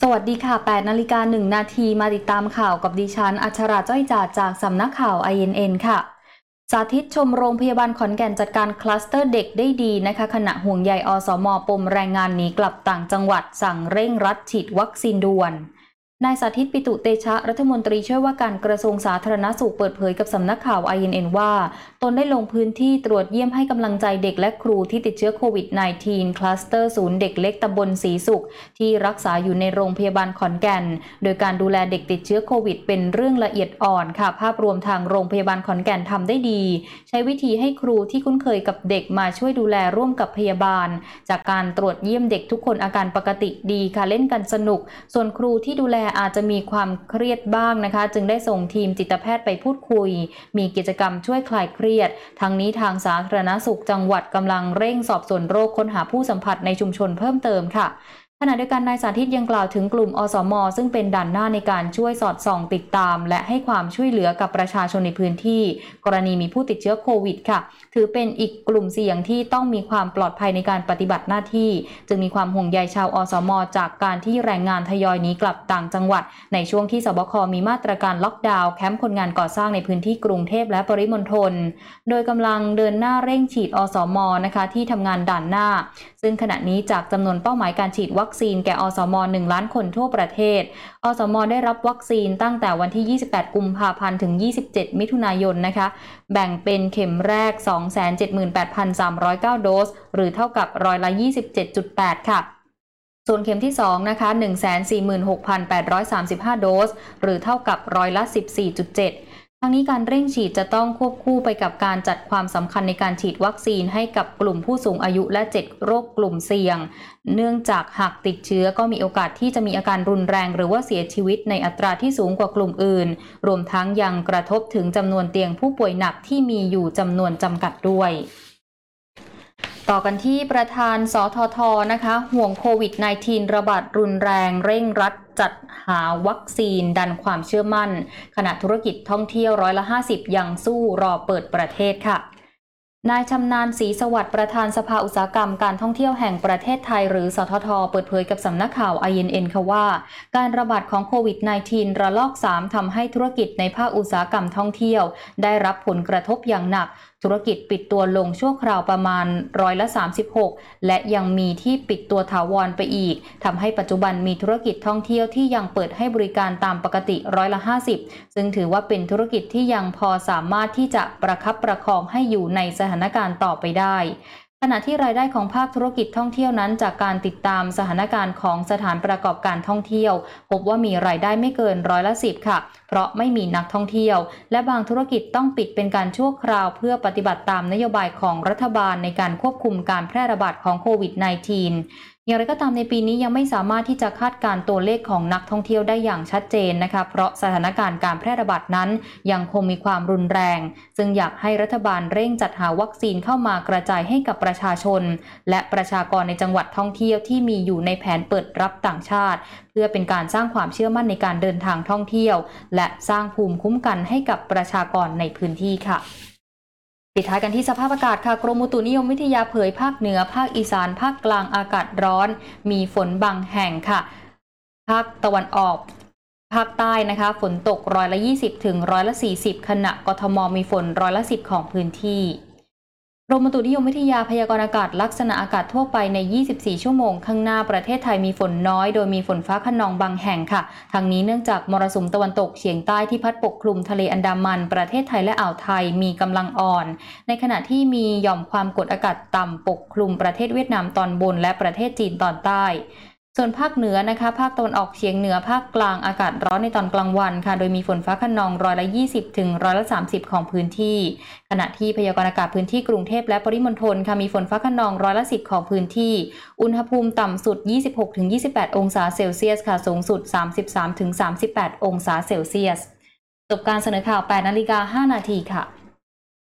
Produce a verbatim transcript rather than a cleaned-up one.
วัสดีค่ะ แปดนาฬิกาหนึ่งนาทีมาติดตามข่าวกับดิฉันอัชราจ้อยจ่าจากสำนักข่าว ไอ เอ็น เอ็น ค่ะ สาธิตชมโรงพยาบาลขอนแก่นจัดการคลัสเตอร์เด็กได้ดีนะคะขณะห่วงใยอสม.ปมแรงงานหนีกลับต่างจังหวัดสั่งเร่งรัดฉีดวัคซีนด่วนนายสาธิตปิตุเตชะรัฐมนตรีช่วยว่าการกระทรวงสาธารณสุขเปิดเผยกับสำนักข่าว ไอ เอ็น เอ็น ว่าตนได้ลงพื้นที่ตรวจเยี่ยมให้กำลังใจเด็กและครูที่ติดเชื้อโควิด สิบเก้า คลัสเตอร์ศูนย์เด็กเล็กตำบลศรีสุขที่รักษาอยู่ในโรงพยาบาลขอนแก่นโดยการดูแลเด็กติดเชื้อโควิดเป็นเรื่องละเอียดอ่อนค่ะภาพรวมทางโรงพยาบาลขอนแก่นทำได้ดีใช้วิธีให้ครูที่คุ้นเคยกับเด็กมาช่วยดูแลร่วมกับพยาบาลจากการตรวจเยี่ยมเด็กทุกคนอาการปกติดีค่ะเล่นกันสนุกส่วนครูที่ดูแลอาจจะมีความเครียดบ้างนะคะจึงได้ส่งทีมจิตแพทย์ไปพูดคุยมีกิจกรรมช่วยคลายเครียดทั้งนี้ทางสาธารณสุขจังหวัดกำลังเร่งสอบสวนโรคค้นหาผู้สัมผัสในชุมชนเพิ่มเติมค่ะขณะเดียวกันนายสาธิตยังกล่าวถึงกลุ่มอสม.ซึ่งเป็นด่านหน้าในการช่วยสอดส่องติดตามและให้ความช่วยเหลือกับประชาชนในพื้นที่กรณีมีผู้ติดเชื้อโควิดค่ะถือเป็นอีกกลุ่มเสี่ยงที่ต้องมีความปลอดภัยในการปฏิบัติหน้าที่จึงมีความห่วงใยชาวอสม.จากการที่แรงงานทยอยหนีกลับต่างจังหวัดในช่วงที่สบคมีมาตรการล็อกดาวน์แคมป์คนงานก่อสร้างในพื้นที่กรุงเทพและปริมณฑลโดยกำลังเดินหน้าเร่งฉีดอสม.นะคะที่ทำงานด่านหน้าซึ่งขณะนี้จากจำนวนเป้าหมายการฉีดวัคซีนแก่อสม.หนึ่งล้านคนทั่วประเทศอสม.ได้รับวัคซีนตั้งแต่วันที่ยี่สิบแปดกุมภาพันธ์ถึงยี่สิบเจ็ดมิถุนายนนะคะแบ่งเป็นเข็มแรก สองแสนเจ็ดหมื่นแปดพันสามร้อยเก้า โดสหรือเท่ากับร้อยละ ยี่สิบเจ็ดจุดแปด ค่ะส่วนเข็มที่สองนะคะ หนึ่งแสนสี่หมื่นหกพันแปดร้อยสามสิบห้า โดสหรือเท่ากับร้อยละ สิบสี่จุดเจ็ดทั้งนี้การเร่งฉีดจะต้องควบคู่ไปกับการจัดความสำคัญในการฉีดวัคซีนให้กับกลุ่มผู้สูงอายุและเจ็ดโรคกลุ่มเสี่ยงเนื่องจากหากติดเชื้อก็มีโอกาสที่จะมีอาการรุนแรงหรือว่าเสียชีวิตในอัตราที่สูงกว่ากลุ่มอื่นรวมทั้งยังกระทบถึงจำนวนเตียงผู้ป่วยหนักที่มีอยู่จำนวนจำกัดด้วยต่อกันที่ประธานสททนะคะห่วงโควิด สิบเก้า ระบาดรุนแรงเร่งรัดจัดหาวัคซีนดันความเชื่อมั่นขณะธุรกิจท่องเที่ยวร้อยละห้าสิบยังสู้รอเปิดประเทศค่ะนายชำนาญศรีสวัสดิ์ประธานสภาอุตสาหกรรมการท่องเที่ยวแห่งประเทศไทยหรือสททเปิดเผยกับสำนักข่าว ไอ เอ็น เอ็น ค่ะว่าการระบาดของโควิด สิบเก้า ระลอกสามทำให้ธุรกิจในภาคอุตสาหกรรมท่องเที่ยวได้รับผลกระทบอย่างหนักธุรกิจปิดตัวลงชั่วคราวประมาณร้อยละสามสิบหกและยังมีที่ปิดตัวถาวรไปอีกทำให้ปัจจุบันมีธุรกิจท่องเที่ยวที่ยังเปิดให้บริการตามปกติร้อยละห้าสิบซึ่งถือว่าเป็นธุรกิจที่ยังพอสามารถที่จะประคับประคองให้อยู่ในสถานการณ์ต่อไปได้ขณะที่รายได้ของภาคธุรกิจท่องเที่ยวนั้นจากการติดตามสถานการณ์ของสถานประกอบการท่องเที่ยวพบว่ามีรายได้ไม่เกินร้อยละสิบค่ะเพราะไม่มีนักท่องเที่ยวและบางธุรกิจต้องปิดเป็นการชั่วคราวเพื่อปฏิบัติตามนโยบายของรัฐบาลในการควบคุมการแพร่ระบาดของโควิด สิบเก้า อย่างไรก็ตามในปีนี้ยังไม่สามารถที่จะคาดการณ์ตัวเลขของนักท่องเที่ยวได้อย่างชัดเจนนะคะเพราะสถานการณ์การแพร่ระบาดนั้นยังคงมีความรุนแรงซึ่งอยากให้รัฐบาลเร่งจัดหาวัคซีนเข้ามากระจายให้กับประชาชนและประชากรในจังหวัดท่องเที่ยวที่มีอยู่ในแผนเปิดรับต่างชาติเพื่อเป็นการสร้างความเชื่อมั่นในการเดินทางท่องเที่ยวและสร้างภูมิคุ้มกันให้กับประชากรในพื้นที่ค่ะปิดท้ายกันที่สภาพอากาศค่ะกรมอุตุนิยมวิทยาเผยภาคเหนือภาคอีสานภาคกลางอากาศร้อนมีฝนบางแห่งค่ะภาคตะวันออกภาคใต้นะคะฝนตกร้อยละยี่สิบถึงร้อยละสี่สิบขณะกทมมีฝนร้อยละสิบของพื้นที่กรมอุตุนิยมวิทยาพยากรณ์อากาศลักษณะอากาศทั่วไปในยี่สิบสี่ชั่วโมงข้างหน้าประเทศไทยมีฝนน้อยโดยมีฝนฟ้าคะนองบางแห่งค่ะทั้งนี้เนื่องจากมรสุมตะวันตกเฉียงใต้ที่พัดปกคลุมทะเลอันดามันประเทศไทยและอ่าวไทยมีกำลังอ่อนในขณะที่มีหย่อมความกดอากาศต่ำปกคลุมประเทศเวียดนามตอนบนและประเทศจีนตอนใต้ส่วนภาคเหนือนะคะภาคตะวันออกเฉียงเหนือภาคกลางอากาศร้อนในตอนกลางวันค่ะโดยมีฝนฟ้าคะนองร้อยละยี่สิบถึงร้อยละสามสิบของพื้นที่ขณะที่พยากรณ์อากาศพื้นที่กรุงเทพและปริมณฑลค่ะมีฝนฟ้าคะนองร้อยละสิบของพื้นที่อุณหภูมิต่ำสุด ยี่สิบหกถึงยี่สิบแปด องศาเซลเซียสค่ะสูงสุด สามสิบสามถึงสามสิบแปด องศาเซลเซียสจบการเสนอข่าว แปดนาฬิกาห้านาทีค่ะ